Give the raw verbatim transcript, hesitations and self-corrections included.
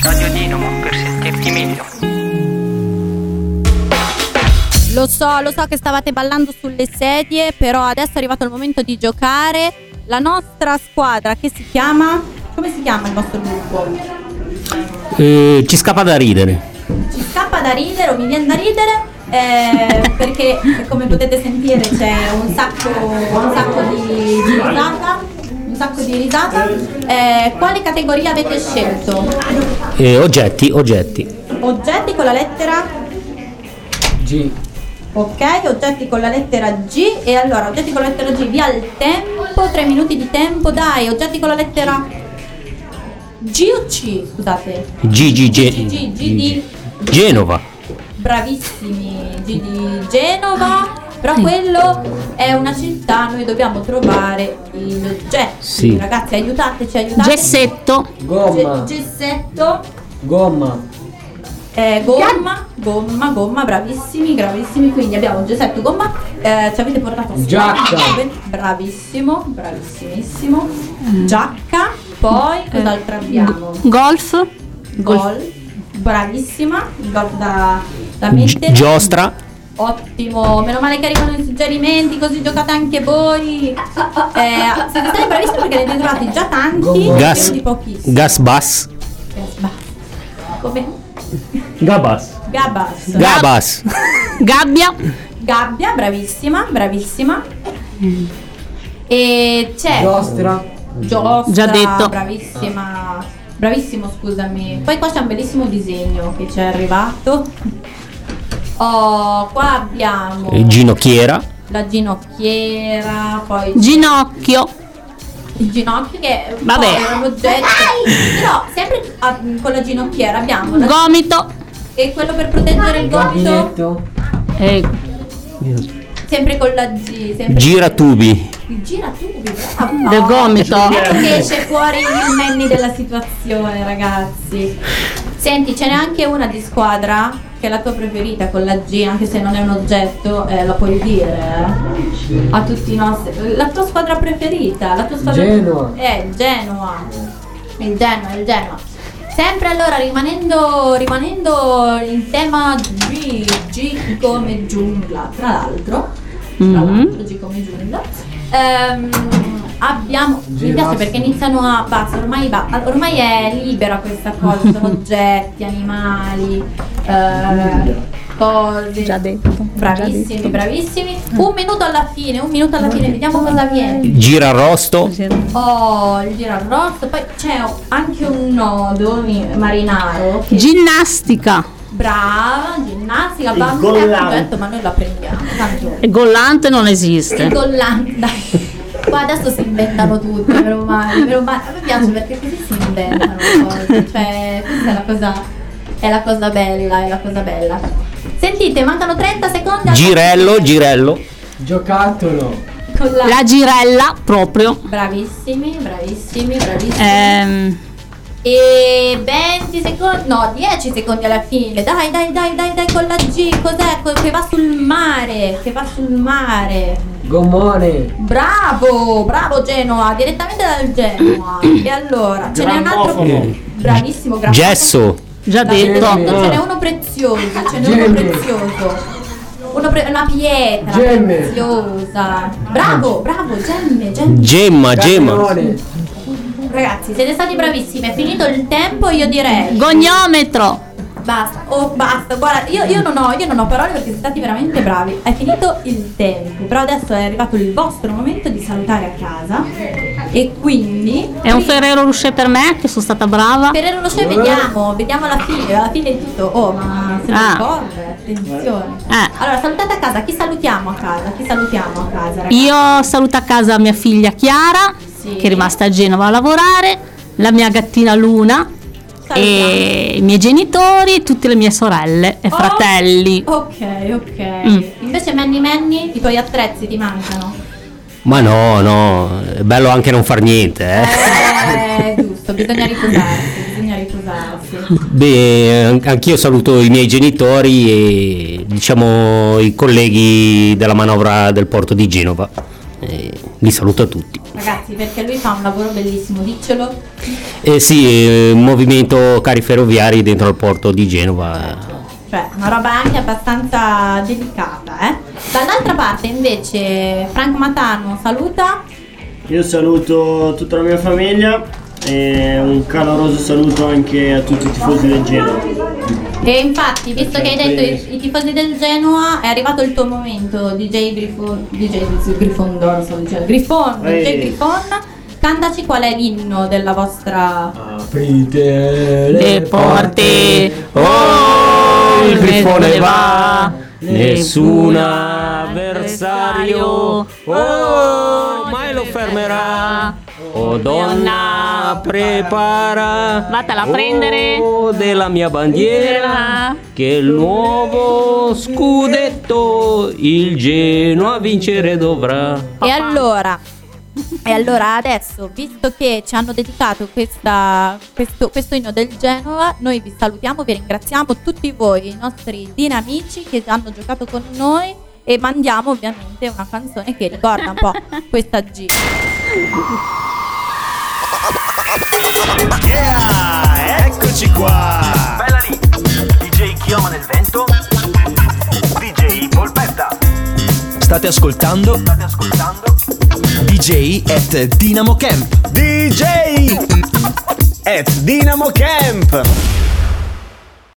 Radio Dinamo per sentirti meglio. Lo so, lo so che stavate ballando sulle sedie, però adesso è arrivato il momento di giocare. La nostra squadra, che si chiama? Come si chiama il vostro gruppo? Eh, ci scappa da ridere. Ci scappa da ridere o mi viene da ridere? Eh, perché come potete sentire c'è un sacco, un sacco di, di risata. Un sacco di risata. Eh, quale categoria avete scelto? Eh, oggetti, oggetti. Oggetti con la lettera G. Ok, oggetti con la lettera G. E allora, oggetti con la lettera G, via il tempo, tre minuti di tempo, dai, oggetti con la lettera G o C, scusate? G, G, G, G, G, G di Genova. Bravissimi, G di Genova. Però quello è una città, noi dobbiamo trovare gli oggetti. Sì. Ragazzi, aiutateci, aiutateci. Gessetto. Gomma. Ge- gessetto. Gomma. Eh, gomma, gomma, gomma, bravissimi, bravissimi. Quindi abbiamo gessetto, gomma, eh, ci avete portato Giacca. Bravissimo, bravissimissimo. Giacca, poi cos'altro abbiamo? Golf. Gol, bravissima. Gol da, da Gi- mettere. Giostra. Ottimo, meno male che arrivano i suggerimenti, così giocate anche voi. Eh, siete stati bravissimi perché ne avete trovati già tanti. Gas. Io di pochissimi. Gas bus. Gas bus. Come? Gabas. Gabas. Gabas. Gabbia. Gabbia, bravissima, bravissima. E c'è Giostra. Giostra, Già detto. bravissima. Bravissimo, scusami. Poi qua c'è un bellissimo disegno che ci è arrivato. Oh, qua abbiamo Eh, Ginocchiera. la ginocchiera, poi Ginocchio. il ginocchio che è un Vabbè. po' era un oggetto. Però sempre ah, con la ginocchiera abbiamo la- Gomito. e quello per proteggere il gomito, Gabinetto. E sempre con la G, sempre Giratubi. il giratubi, bravo. del gomito. Ecco che esce fuori il Manny della situazione, ragazzi. Senti, ce n'è anche una di squadra che è la tua preferita con la G, anche se non è un oggetto, eh, la puoi dire eh? A tutti i nostri. La tua squadra preferita, la tua squadra Genoa. Eh, Genoa. Il Genoa, il Genoa. Sempre allora rimanendo, rimanendo in tema G, G come giungla, tra l'altro. Tra Mhm. l'altro, G come giungla. Ehm, abbiamo. Mi piace Girassi. perché iniziano a. Basta, ormai va. Ormai è libera questa cosa, sono oggetti, animali, eh, cose. Già detto. Bravissimi, bravissimi. Un minuto alla fine, un minuto alla fine, vediamo cosa viene. Girarrosto. Oh, il girarrosto, poi c'è anche un nodo mi- marinaro. Che Ginnastica. brava, ginnastica, bambù, detto, ma noi la prendiamo. Tanto E gollante non il esiste. collante, dai. Qua adesso si inventano tutte, meno male, meno male. A me piace perché così si inventano le cose. Cioè, questa è la cosa. È la cosa bella, è la cosa bella. Sentite, mancano trenta secondi. al- Girello, girello. Giocattolo. Con la- La girella proprio. Bravissimi, bravissimi, bravissimi. Ehm, E venti secondi, no, dieci secondi alla fine. Dai, dai, dai, dai, dai con la G, cos'è? Co- Che va sul mare, che va sul mare. Gommone. Bravo, bravo Genoa, direttamente dal Genoa. E allora, ce n'è un altro. Bravissimo, grazie. Gesso. già Dai, detto. ce n'è uno prezioso, ce n'è uno Gemme. prezioso. Uno pre- una pietra Gemme. preziosa. Bravo, bravo, gemme, gemme. Gemma, gemma. Cannone. Ragazzi, siete stati bravissimi, è finito il tempo, io direi. Gognometro. Basta, oh basta, guarda, io, io non ho, io non ho parole perché siete stati veramente bravi. È finito il tempo, però adesso è arrivato il vostro momento di salutare a casa. E quindi. È un Ferrero Rocher per me, che sono stata brava. Ferrero Rocher vediamo, vediamo alla fine, alla fine di tutto. Oh, ma se lo Ah. ricorda, attenzione. Eh. Allora, salutate a casa, chi salutiamo a casa? Chi salutiamo a casa, ragazzi? Io saluto a casa mia figlia Chiara, Sì. che è rimasta a Genova a lavorare, la mia gattina Luna, e i miei genitori e tutte le mie sorelle e Oh, fratelli. Ok, ok. Mm. Invece Manny Manny, i tuoi attrezzi ti mancano? Ma no, no, è bello anche non far niente, eh. Eh, giusto, bisogna riposarsi, bisogna riposarsi. Beh, an- anch'io saluto i miei genitori e diciamo i colleghi della manovra del porto di Genova. E vi saluto a tutti. Ragazzi, perché lui fa un lavoro bellissimo, diccelo. Eh sì, eh, movimento carri ferroviari dentro al porto di Genova. Cioè, una roba anche abbastanza delicata, eh. Dall'altra parte invece Frank Matano saluta. Io saluto tutta la mia famiglia e un caloroso saluto anche a tutti i tifosi del Genoa. E infatti, visto che hai detto i, i tifosi del Genoa, è arrivato il tuo momento, D J Grifon, D J Grifondoro, stavo dicendo, Grifon, D J Grifon, cantaci qual è l'inno della vostra... Aprite le porte, oh, il grifone va, nessun avversario, oh, mai lo fermerà. Oh donna, prepara, vattela a prendere, oh, della mia bandiera, che il nuovo scudetto il Genoa vincere dovrà. E allora, e allora adesso, visto che ci hanno dedicato questa, questo, questo inno del Genova, noi vi salutiamo, vi ringraziamo tutti voi, i nostri dinamici che hanno giocato con noi, e mandiamo ovviamente una canzone che ricorda un po' questa G. Yeah, eccoci qua. Bella lì. D J Chioma nel vento. D J Polpetta. State ascoltando? State ascoltando? D J at Dynamo Camp. D J at Dynamo Camp.